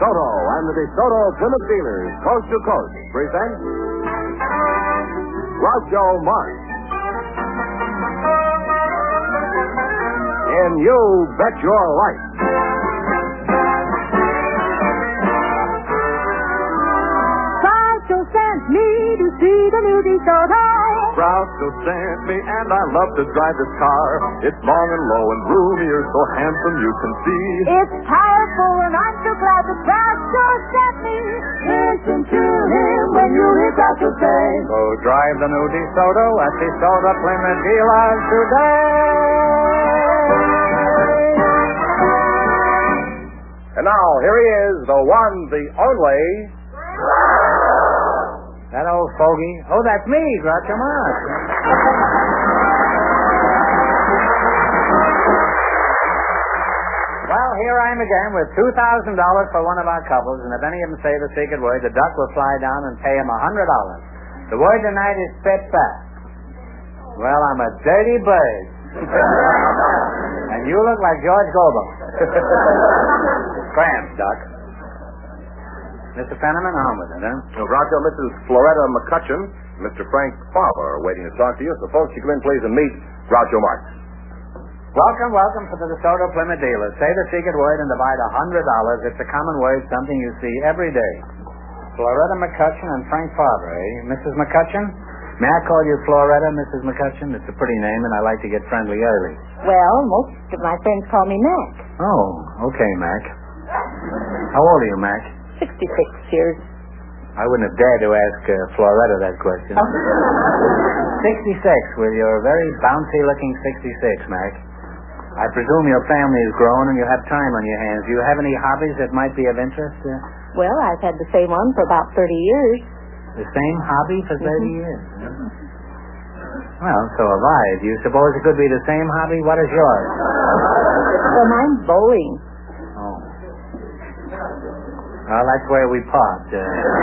DeSoto and the DeSoto Plymouth Dealers, coast to coast, present Groucho Marx in You Bet Your Life. Groucho sent me to see the new DeSoto. Groucho sent me, and I love to drive this car. It's long and low and roomy, you're so handsome you can see. It's powerful, and I'm so glad that Groucho sent me. Listen to him when you hear Groucho say, So drive the new DeSoto at DeSoto Plymouth Dealers today. And now, here he is, the one, the only... That old fogey. Oh, that's me, Groucho Marx. Well, here I am again with $2,000 for one of our couples, and if any of them say the secret word, the duck will fly down and pay him $100. The word tonight is spit fast. Well, I'm a dirty bird. And you look like George Gobel. Cramps, Duck. Mr. Fenneman, on with it, huh? So, Groucho, Mrs. Floretta McCutcheon, Mr. Frank Farber are waiting to talk to you. So, folks, you come in, please, and meet Groucho Marx. Welcome to the DeSoto Plymouth Dealers. Say the secret word and divide $100. It's a common word, something you see every day. Floretta McCutcheon and Frank Farber, eh? Mrs. McCutcheon? May I call you Floretta, Mrs. McCutcheon? It's a pretty name, and I like to get friendly early. well, most of my friends call me Mac. Oh, okay, Mac. How old are you, Mac? 66 years. I wouldn't have dared to ask Floretta that question. 66, with your very bouncy-looking 66, Mac. I presume your family is grown and you have time on your hands. Do you have any hobbies that might be of interest? Well, I've had the same one for about 30 years. The same hobby for 30 years? Well, so have I. Do you suppose it could be the same hobby? What is yours? Well, mine's bowling. Oh. Well, that's where we parked.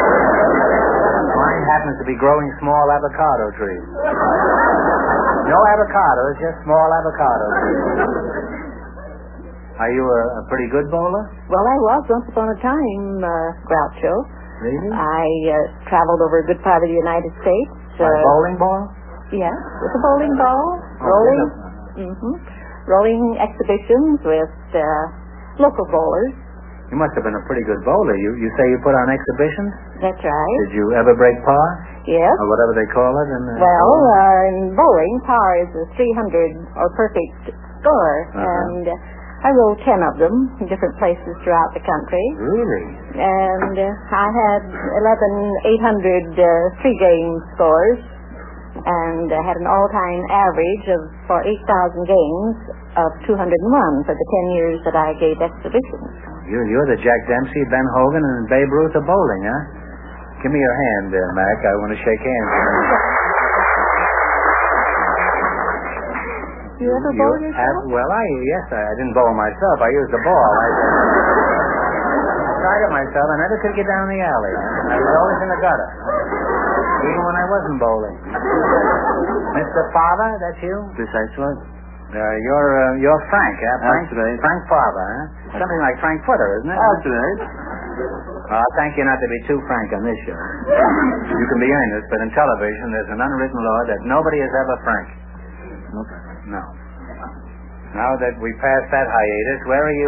Mine happens to be growing small avocado trees. No avocados, just small avocado trees. Are you a pretty good bowler? Well, I was once upon a time, Groucho. Really? I traveled over a good part of the United States. By bowling ball? Yes, with a bowling ball. Rolling exhibitions with local bowlers. You must have been a pretty good bowler. You say you put on exhibitions? That's right. Did you ever break par? Yes. Or whatever they call it? Well, in bowling, par is a 300 or perfect score. And I rolled 10 of them in different places throughout the country. Really? And I had 11 800 three-game scores. And I had an all-time average for 8,000 games of 201 for the 10 years that I gave exhibitions. You're the Jack Dempsey, Ben Hogan, and Babe Ruth of bowling, huh? Give me your hand, Mac. I want to shake hands. You ever bowl yourself? Well, yes, I didn't bowl myself. I used the ball. I tried it myself. I never could get down the alley. I was always in the gutter, even when I wasn't bowling. Mr. Farber, that's you? Precisely. You're Frank, huh? That's right. Frank Farber, huh? Something like Frank Footer, isn't it? That's right. Thank you not to be too frank on this show. You can be earnest, but in television there's an unwritten law that nobody is ever frank. Okay. No. Now that we passed that hiatus, where are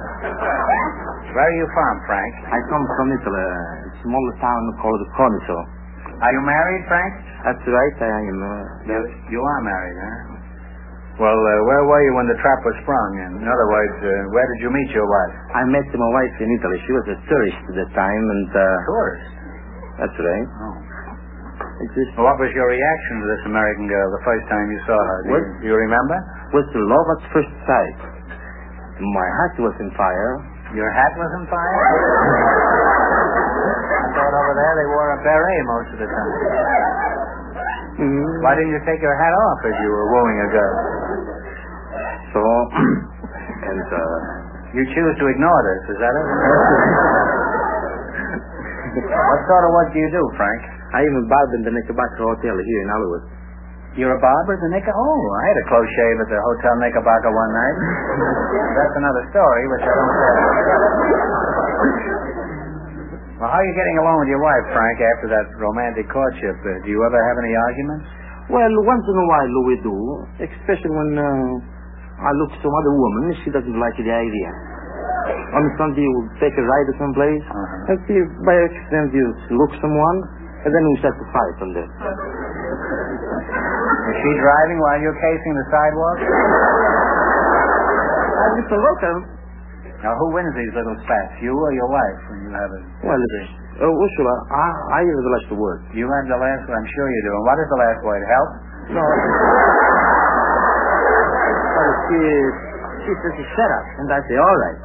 you from, Frank? I come from Italy, a small town called Coniso. Are you married, Frank? That's right, I am. You are married, huh? Well, where were you when the trap was sprung? In other words, where did you meet your wife? I met my wife in Italy. She was a tourist at the time, and... Tourist? That's right. Oh. What was your reaction to this American girl the first time you saw her? Do you remember? Was love at first sight. My heart was on fire. Your hat was on fire? I thought over there they wore a beret most of the time. Why didn't you take your hat off as you were wooing a girl? So, and you choose to ignore this, is that it? What sort of work do you do, Frank? I am a barber in the Knickerbocker Hotel here in Hollywood. You're a barber at the Knickerbocker? Oh, I had a close shave at the Hotel Knickerbocker one night. That's another story, which I don't tell. Well, how are you getting along with your wife, Frank, after that romantic courtship? Do you ever have any arguments? Well, once in a while we do, especially when I look some other woman, she doesn't like the idea. On Sunday, we'll take a ride to some place, and see if by accident you look someone, and then we start to fight on there. Is she driving while you're casing the sidewalk? Mr. Local. Now, who wins these little spats, you or your wife, when you have a... Well, Ursula, I have the last word. You have the last word, I'm sure you do. And what is the last word? Help? No. She says, shut up. And I say, all right.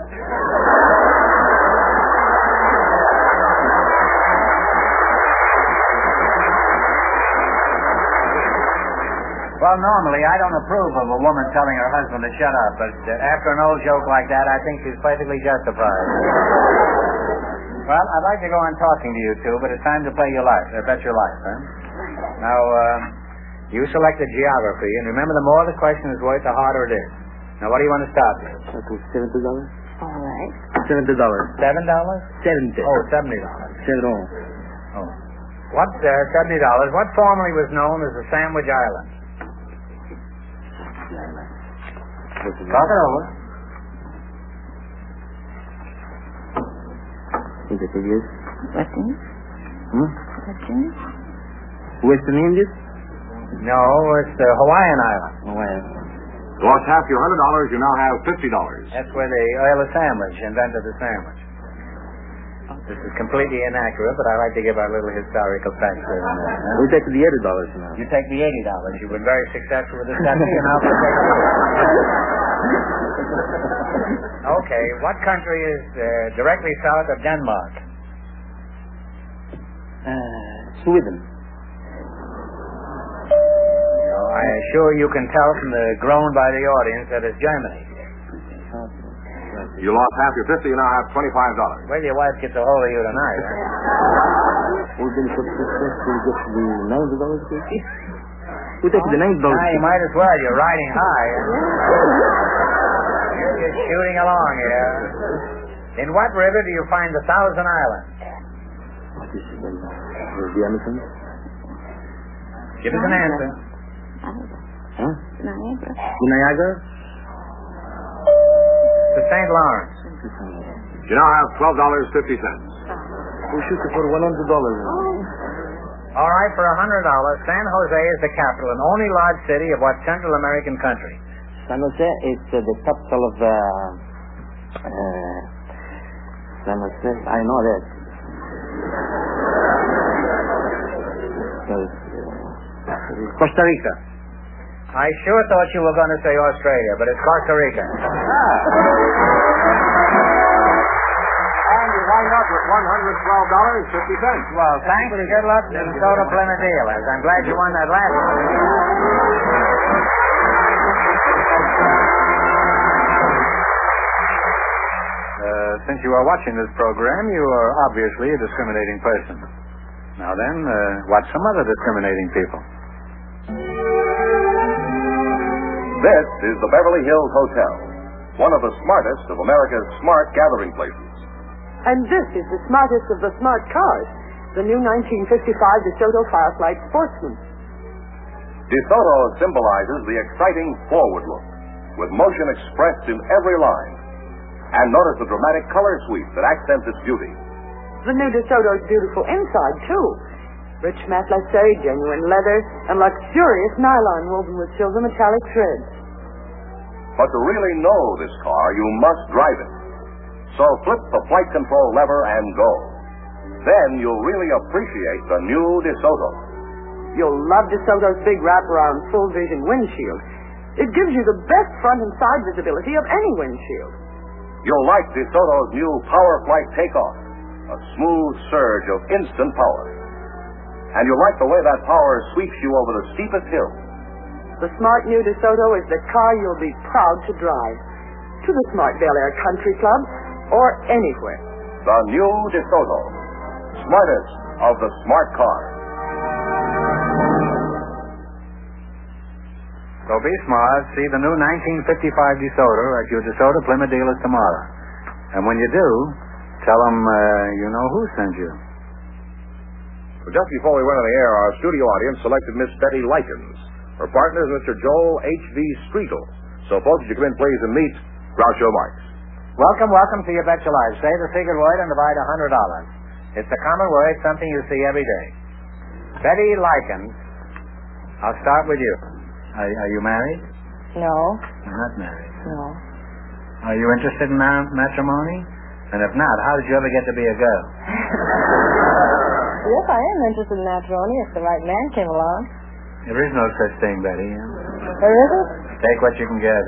Well, normally, I don't approve of a woman telling her husband to shut up, but after an old joke like that, I think she's perfectly justified. Well, I'd like to go on talking to you two, but it's time to play your life. Bet your life, huh? Now, you selected geography, and remember, the more the question is worth, the harder it is. Now, what do you want to start with? $70. All right. $70. $7? 70. Oh, $70. Oh. What, $70, what formerly was known as the Sandwich Islands? Talk it over. Is it Indies? Western? Western? Western Indies? No, it's the Hawaiian Islands. Hawaiian. Lost half your $100, you now have $50. That's where the Earl of Sandwich invented the sandwich. This is completely inaccurate, but I like to give our little historical facts here and there. Huh? We take the $80 now. You take the $80. You've been very successful with the 70, and now we'll take it. Okay, what country is directly south of Denmark? Sweden. I assure you can tell from the groan by the audience that it's Germany. You lost half your $50, you now have $25. Well, your wife gets a hold of you tonight, huh? We've been so successful to get the $90, please. We take the $90. Now, you might as well. You're riding high. You're just shooting along here. In what river do you find the Thousand Islands? What is it then? The Amazon? Give us an answer. Huh? Niagara. The Niagara? The St. Lawrence. You now have $12.50. We shoot for $100. All right, for $100, San Jose is the capital and only large city of what Central American country? San Jose is the capital of San Jose. I know that. Costa Rica. I sure thought you were going to say Australia, but it's Costa Rica. And you wind up with $112.50. Well, thanks and good luck to Soda Plymouth dealers. I'm glad you won that last one. Since you are watching this program, you are obviously a discriminating person. Now then, watch some other discriminating people. This is the Beverly Hills Hotel, one of the smartest of America's smart gathering places. And this is the smartest of the smart cars, the new 1955 DeSoto Firefly Sportsman. DeSoto symbolizes the exciting forward look, with motion expressed in every line. And notice the dramatic color sweep that accents its beauty. The new DeSoto's beautiful inside, too. Rich matelassé, genuine leather, and luxurious nylon woven with silver metallic threads. But to really know this car, you must drive it. So flip the flight control lever and go. Then you'll really appreciate the new DeSoto. You'll love DeSoto's big wraparound full vision windshield. It gives you the best front and side visibility of any windshield. You'll like DeSoto's new Power Flight Takeoff, a smooth surge of instant power. And you'll like the way that power sweeps you over the steepest hills. The smart new DeSoto is the car you'll be proud to drive. To the smart Bel Air Country Club or anywhere. The new DeSoto, smartest of the smart cars. So be smart. See the new 1955 DeSoto at your DeSoto Plymouth dealers tomorrow. And when you do, Tell them you know who sent you. Well, just before we went on the air, our studio audience selected Miss Betty Likens. Her partner is Mr. Joel H.V. Striegel. So, folks, would you come in, please, and meet Groucho Marx. Welcome to You Bet Your Life. Say the secret word and divide $100. It's a common word, something you see every day. Betty Likens, I'll start with you. Are you married? No. You're not married. No. Are you interested in matrimony? And if not, how did you ever get to be a girl? Yes, I am interested in matrimony if the right man came along. There is no such thing, Betty. There isn't? Take what you can get.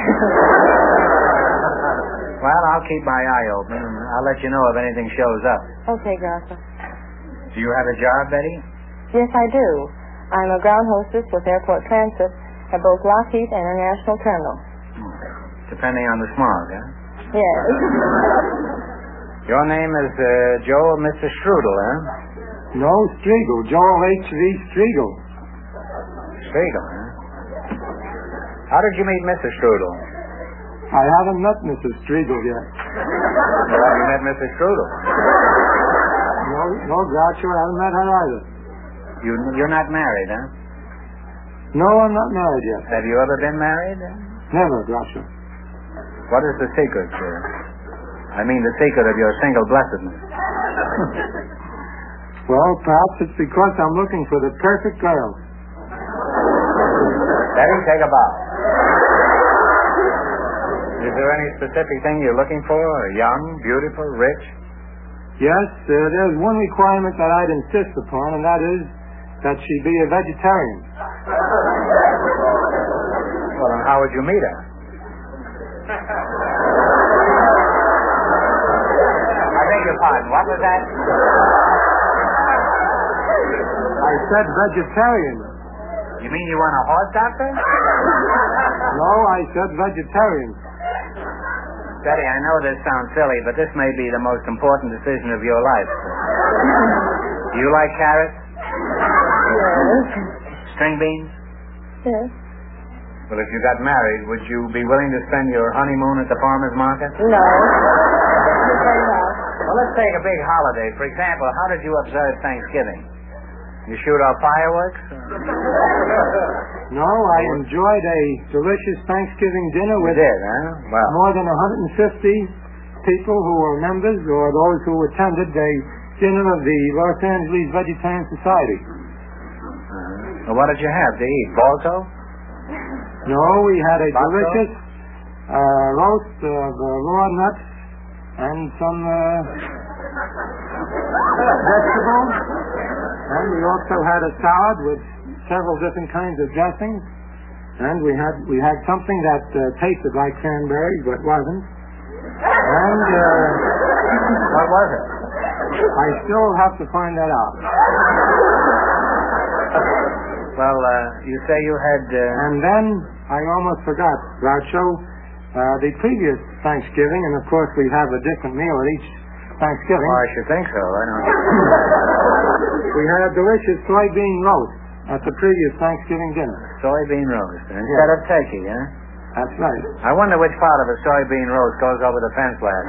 Well, I'll keep my eye open, and I'll let you know if anything shows up. Okay, Groucho. Do you have a job, Betty? Yes, I do. I'm a ground hostess with Airport Transit at both Lockheed and International Terminal. Depending on the smog, huh? Yes. Your name is Joel Mr. Strudel, huh? No, Striegel. Joel H.V. Striegel. Striegel, huh? How did you meet Mr. Strudel? I haven't met Mrs. Striegel yet. Well, have you met Mr. Strudel? No, Groucho, I haven't met her either. You're not married, huh? No, I'm not married yet. Have you ever been married? Never, Groucho. What is the secret, sir? I mean the secret of your single blessedness. Well, perhaps it's because I'm looking for the perfect girl. Betty, take a bow. Is there any specific thing you're looking for? Young, beautiful, rich? Yes, there's one requirement that I'd insist upon, and that is that she be a vegetarian. Well, then how would you meet her? I beg your pardon. What was that? I said vegetarian. You mean you want a horse doctor? No, I said vegetarian. Betty, I know this sounds silly, but this may be the most important decision of your life. Do you like carrots? Yes. String beans? Yes. Well, if you got married, would you be willing to spend your honeymoon at the farmer's market? No. Well, let's take a big holiday. For example, how did you observe Thanksgiving? You shoot off fireworks? No, I enjoyed a delicious Thanksgiving dinner with You did, huh? Well, more than 150 people who were members or those who attended a dinner of the Los Angeles Vegetarian Society. well, what did you have to eat? Balto? No, we had a Balto? delicious roast of raw nuts and some vegetables. And we also had a salad with several different kinds of dressings. And we had something that tasted like cranberries but wasn't. And What was it? I still have to find that out. Well, you say you had... And then I almost forgot, Groucho, the previous Thanksgiving, and of course we have a different meal at each Thanksgiving. I should think so. I don't know. We had a delicious soybean roast at the previous Thanksgiving dinner. Soybean roast instead of turkey, huh? That's right. I wonder which part of a soybean roast goes over the fence ladder.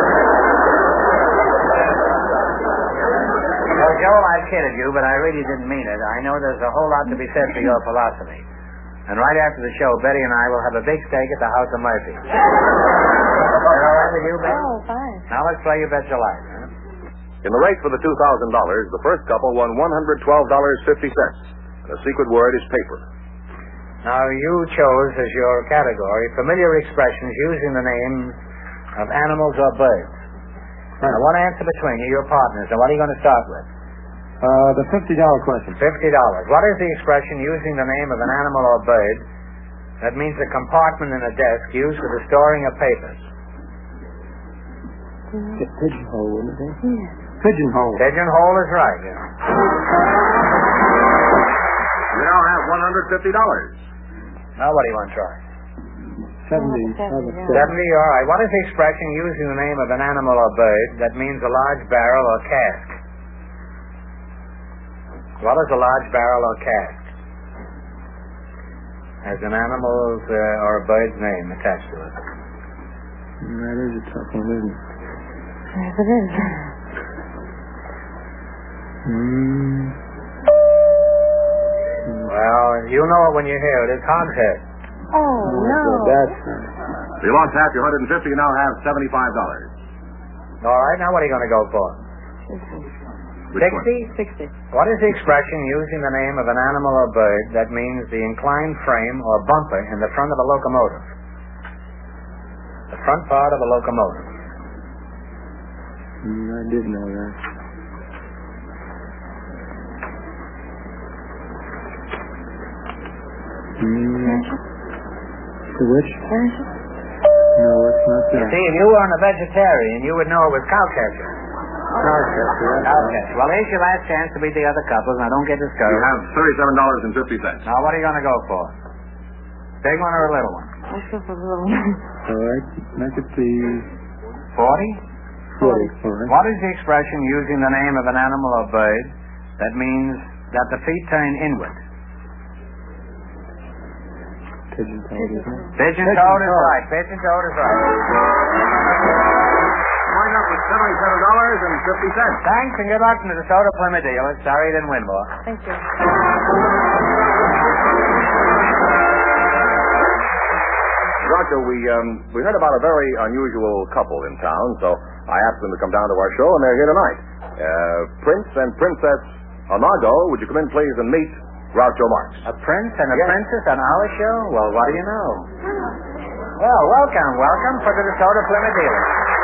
Well, Joel, I kidded you, but I really didn't mean it. I know there's a whole lot to be said for your philosophy. And right after the show, Betty and I will have a big steak at the House of Murphy. Is that all right with you, Betty? Oh, fine. Now let's play You Bet Your Life, huh? In the race for the $2,000, the first couple won $112.50. And the secret word is paper. Now, you chose as your category familiar expressions using the names of animals or birds. Now, I want to answer between you, your partners. And what are you going to start with? The $50 question. $50. What is the expression using the name of an animal or bird that means a compartment in a desk used for the storing of papers? Pigeonhole, wouldn't it? Yeah. Pigeonhole. Pigeonhole is right. Yeah. You now have $150. Now, what do you want to try? 70. 70, all right. What is the expression using the name of an animal or bird that means a large barrel or cask? What is a large barrel or cask? Has an animal's or a bird's name attached to it. That is a tough one, isn't it? Yes, it is. Well, you know it when you hear it. It's Hogshead. Oh, no. So you lost half your $150, you now have $75. All right, now what are you going to go for? Which one? 60. What is the expression using the name of an animal or bird that means the inclined frame or bumper in the front of a locomotive? The front part of a locomotive. I did know that. The which? No, it's not You that. see, if you weren't a vegetarian, you would know it was cowcatcher. Cowcatcher. Well, here's your last chance to beat the other couples. Now, don't get You discouraged. have $37.50. Now, what are you going to go for? Big one or a little one? Let's go for the little one. All right. Make it please. 40? 40. All right. What is the expression using the name of an animal or bird that means that the feet turn inward? Pigeon-toed, isn't it? Pigeon-toed is right. Pigeon-toed is right. Wind up with $77.50. Thanks, and good luck from the DeSoto Plymouth dealer. Sorry you didn't win more. Thank you. Groucho, we heard about a very unusual couple in town, so I asked them to come down to our show, and they're here tonight. Prince and Princess Anago, would you come in, please, and meet Groucho Marx? A prince and a Yes. princess on our show? Well, what do you know? Well, welcome for the DeSoto Plymouth dealer.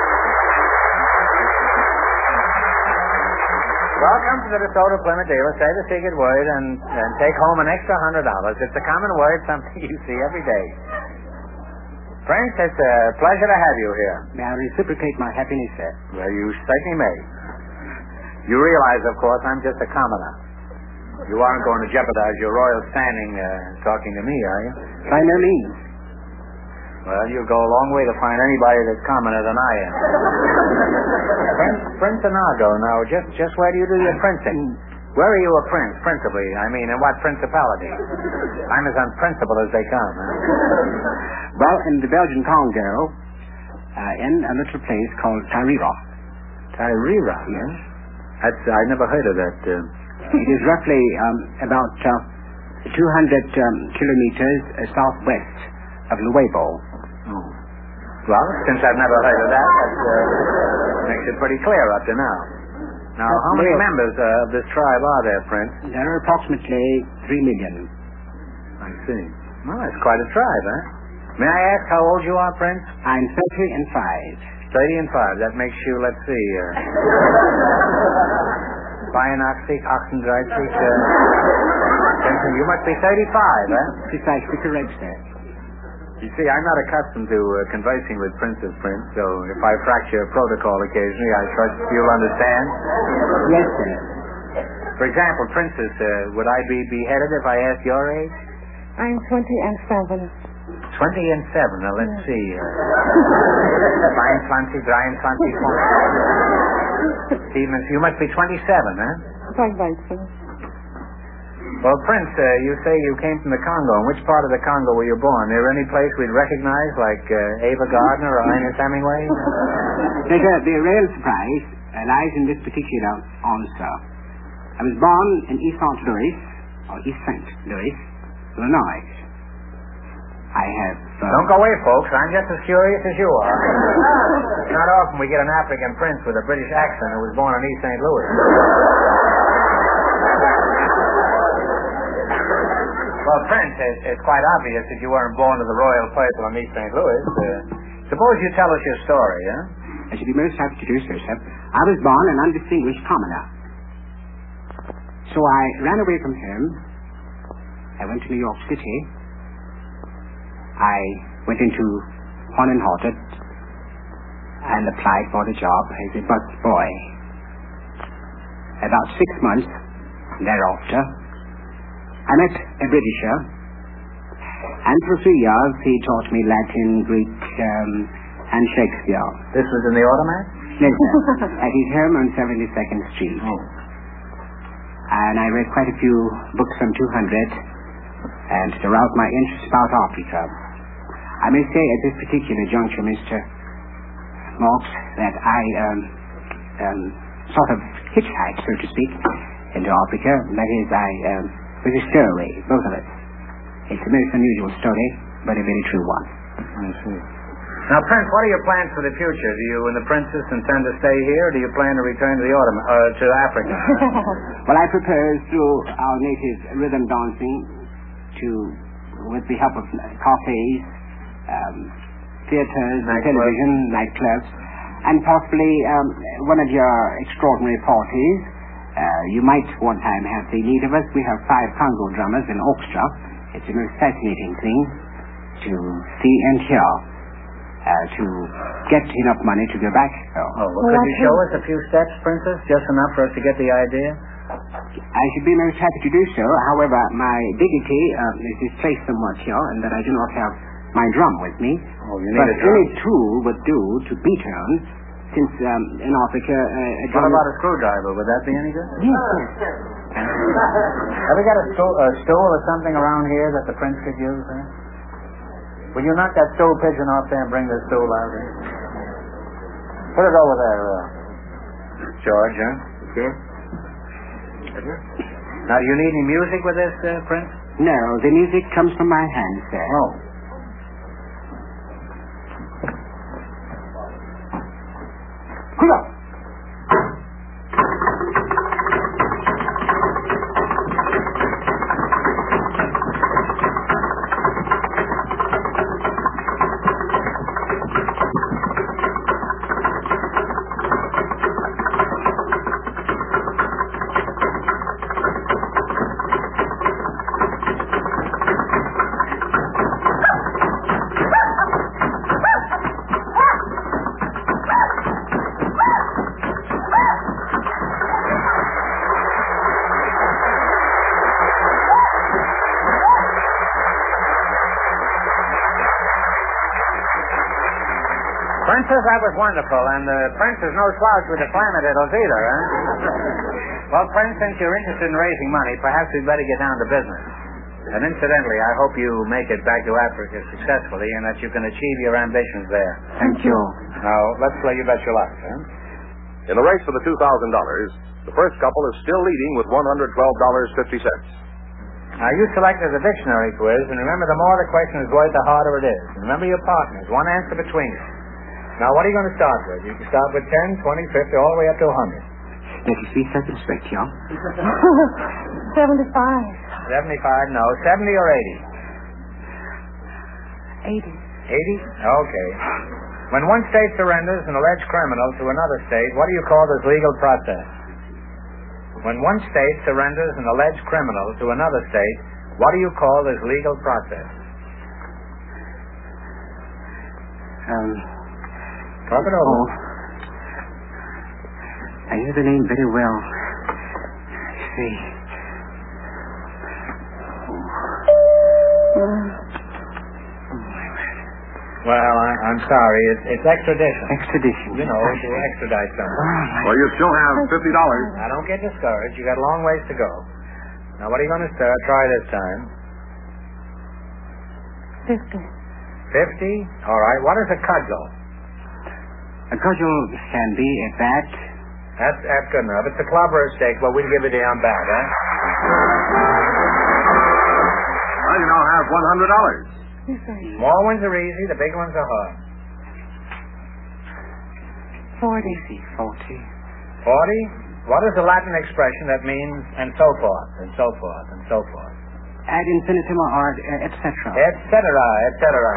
Welcome to the DeSoto Plymouth dealer. Say the secret word and take home an extra $100. It's a common word, something you see every day. Prince, it's a pleasure to have you here. May I reciprocate my happiness, sir? Well, you certainly may. You realize, of course, I'm just a commoner. You aren't going to jeopardize your royal standing talking to me, are you? By no means. Well, you'll go a long way to find anybody that's commoner than I am. Prince Anago, now, just where do you do your princing? Where are you a prince, principally? I mean, in what principality? I'm as unprincipled as they come, huh? Well, in the Belgian Congo, in a little place called Tairira. Tairira? Yes. I never heard of that. It is roughly about 200 kilometers southwest of Luebo. Oh. Well, since I've never heard of that makes it pretty clear up to now. Now, how many members of this tribe are there, Prince? There are approximately 3 million. I see. Well, that's quite a tribe, huh? May I ask how old you are, Prince? I'm 30 and 5. 30 and 5. That makes you, let's see, 82, 38, you must be 35, huh? Precisely correct, sir. You see, I'm not accustomed to conversing with princes, Prince, so if I fracture protocol occasionally, I trust you'll understand. Yes, sir. For example, Princess, would I be beheaded if I asked your age? I'm 20 and 7. 20 and 7. Now, let's see. 23, 24. Stevens, you must be 27, huh? Quite right, sir. Well, Prince, you say you came from the Congo. In which part of the Congo were you born? Is there any place we'd recognize, like Ava Gardner or Ernest Hemingway? The real surprise lies in this particular answer. I was born in East St. Louis, or East St. Louis, Illinois. I have... Don't go away, folks. I'm just as curious as you are. It's not often we get an African prince with a British accent who was born in East St. Louis. Well, Prince, it's quite obvious that you weren't born to the royal purple in East St. Louis. Suppose you tell us your story, huh? I should be most happy to do so, sir. I was born an undistinguished commoner. So I ran away from home. I went to New York City. I went into Horn and Horton and applied for the job as a bus boy. About 6 months thereafter, I met a Britisher, and for 3 years he taught me Latin, Greek, and Shakespeare. This was in the automat? Yes, sir. At his home on 72nd Street. Oh. And I read quite a few books from 200, and to rouse my interest about Africa. I may say at this particular juncture, Mr. Marx, that I sort of hitchhiked, so to speak, into Africa. That is, I was a stowaway, both of us. It's a most unusual story, but a very true one. I see. Now, Prince, what are your plans for the future? Do you and the princess intend to stay here, or do you plan to return to to Africa? Well, I propose through our native rhythm dancing with the help of cafes, theaters, television, nightclubs, and possibly one of your extraordinary parties. You might one time have the need of us. We have 5 Congo drummers in orchestra. It's a most fascinating thing to see and hear. To get enough money to go back. Could you show us a few steps, Princess? Just enough for us to get the idea? I should be most happy to do so. However, my dignity is displaced somewhat here, and that I do not have my drum with me. Oh, you need but a drum. any tool would do to beat on, since in Africa a drum... What about a screwdriver? Would that be any good? Yes. Have we got a stool or something around here that the Prince could use? Will you knock that stool pigeon off there and bring the stool out here? Put it over there, George, huh? Okay. Now, do you need any music with this, Prince? No, the music comes from my hands, sir. Oh. Hurrah! Princess, that was wonderful, and the Prince is no slouch with the clamadiddles either, huh? Well, Prince, since you're interested in raising money, perhaps we'd better get down to business. And incidentally, I hope you make it back to Africa successfully and that you can achieve your ambitions there. Thank you. Now, let's play You Bet Your Luck, huh? In the race for the $2,000, the first couple is still leading with $112.50. Now, you selected the dictionary quiz, and remember, the more the question is worth, the harder it is. And remember your partners, one answer between you. Now, what are you going to start with? You can start with 10, 20, 50, all the way up to 100. Let us be circumspect, John. 75. 75, no. 70 or 80. 80? 80? Okay. When one state surrenders an alleged criminal to another state, what do you call this legal process? When one state surrenders an alleged criminal to another state, what do you call this legal process? Talk it over. I hear the name very well. Let's see. Well, I'm sorry. It's extradition. Extradition. You know, to extradite someone. Well, you still have $50. Now, don't get discouraged. You got a long ways to go. Now, what are you going to try this time? 50. 50? All right. What is a cudgel? A cudgel can be a bat. That's good enough. It's a club or a stake. Well, we'll give you the bat, huh? Well, you now have $100. Small ones are easy. The big ones are hard. 40. 40. 40? What is the Latin expression that means and so forth, and so forth, and so forth? Ad infinitum or et cetera. Et cetera, et cetera.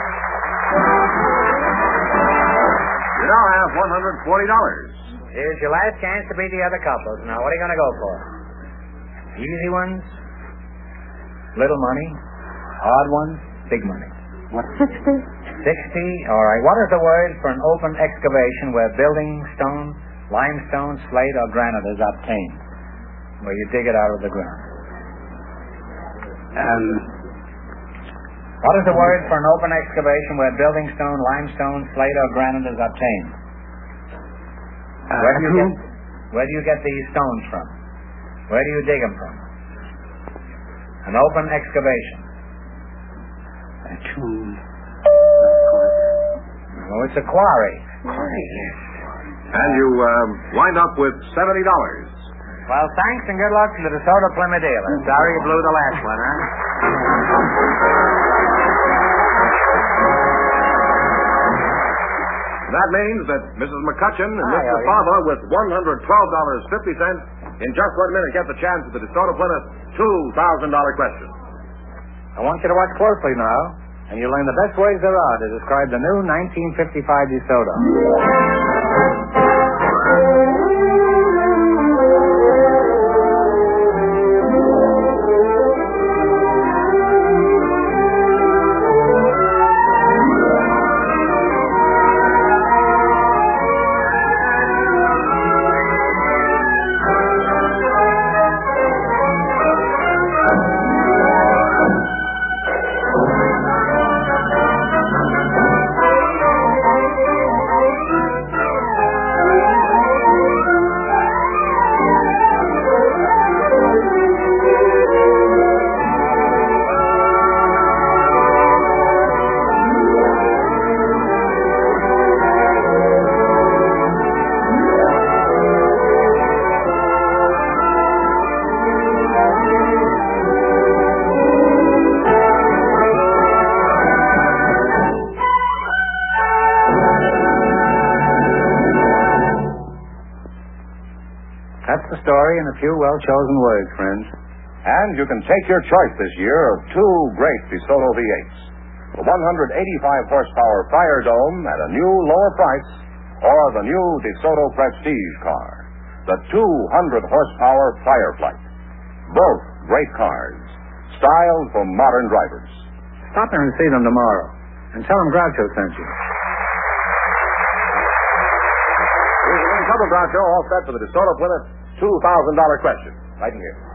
You now have $140. Here's your last chance to beat the other couples. Now, what are you going to go for? Easy ones? Little money? Hard ones? Big money? What? 60. 60? All right. What is the word for an open excavation where building stone, limestone, slate, or granite is obtained? Where you dig it out of the ground. What is the word for an open excavation where building stone, limestone, slate, or granite is obtained? Where do you get these stones from? Where do you dig them from? An open excavation. A tomb. Oh, it's a quarry. Quarry, yes. And you wind up with $70. Well, thanks and good luck to the DeSoto Plymouth dealer. Sorry you blew the last one, huh? That means that Mrs. McCutcheon and Mr. Father with $112.50 in just 1 minute get the chance at the DeSoto Plymouth $2,000 question. I want you to watch closely now, and you'll learn the best ways there are to describe the new 1955 DeSoto. That's the story in a few well-chosen words, friends. And you can take your choice this year of two great DeSoto V8s. The 185-horsepower Fire Dome at a new lower price, or the new DeSoto Prestige car, the 200-horsepower Fireflight. Both great cars, styled for modern drivers. Stop there and see them tomorrow, and tell them Groucho sent you. Trouble, Groucho, all set for the DeSoto Plymouth $2,000 question. Right in here.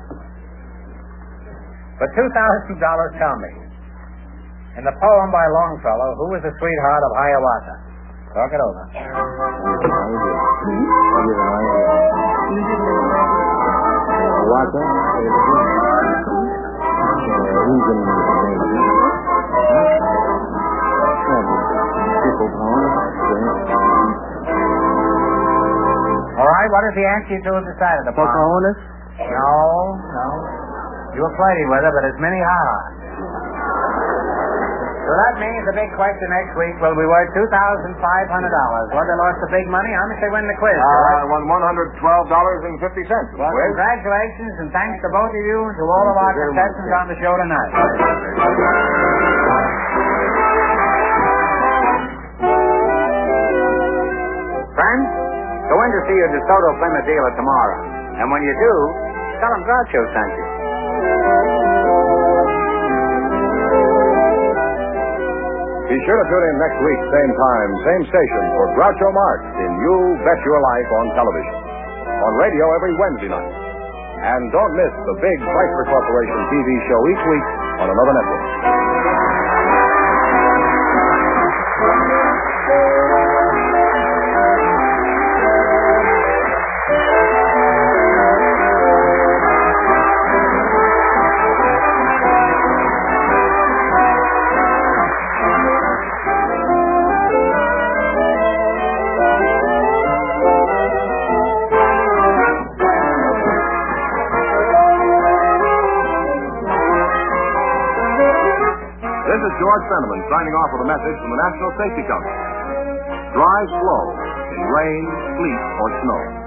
For $2,000, tell me, in the poem by Longfellow, who was the sweetheart of Hiawatha? Talk it over. All right, what is the answer you two have decided upon? Pocahontas? No. You were flirting with her, but it's Minnie Haha. So that means the big question next week will be worth $2,500. Well, they lost the big money. How much they win the quiz? I won $112.50. Well, congratulations, and thanks to both of you and to all of our contestants on the show tonight. Friends, go in to see your DeSoto Plymouth dealer tomorrow. And when you do, tell him Groucho sent you. Be sure to tune in next week, same time, same station, for Groucho Marx in You Bet Your Life on television. On radio every Wednesday night. And don't miss the big Chrysler Corporation TV show each week on another network. This is George Fenneman signing off with a message from the National Safety Council. Drive slow in rain, sleet, or snow.